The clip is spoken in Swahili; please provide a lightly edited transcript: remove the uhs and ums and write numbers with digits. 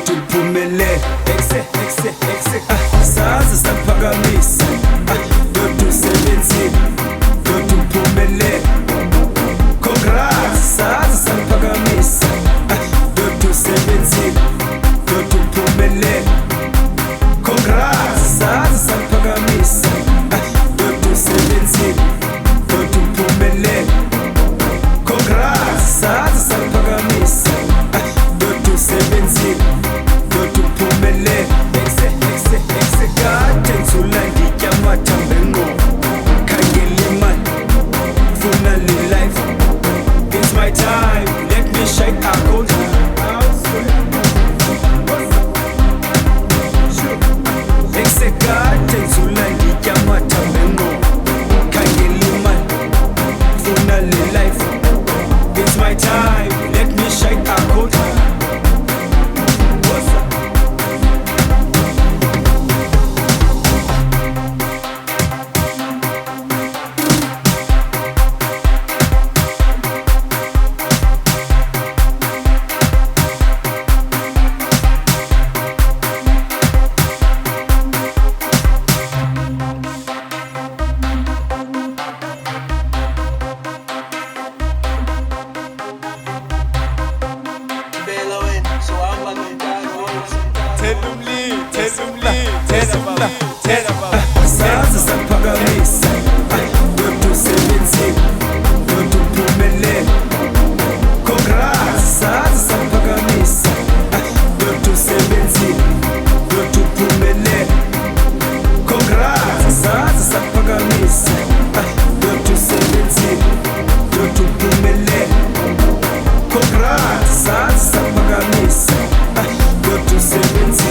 doti uphumelele saze saphakamisa doti usebenzile doti uphumelele congrats saze saphakamisa doti usebenzile doti uphumelele congrats saze saphakamisa doti usebenzile doti uphumelele congrats saze saphakamisa doti usebenzile doti uphumelele kade ngizula ngitya amathambo engqondo khangela imali funa le life it's my time let me shake a gold kade ngizula ngitya amathambo engqondo khangela imali funa le life it's my time let me shake a gold saze saphakamisa doti usebenzile doti uphumelele congrats saze saphakamisa doti usebenzile doti uphumelele congrats saze saphakamisa doti usebenzile doti uphumelele congrats saze saphakamisa doti usebenzile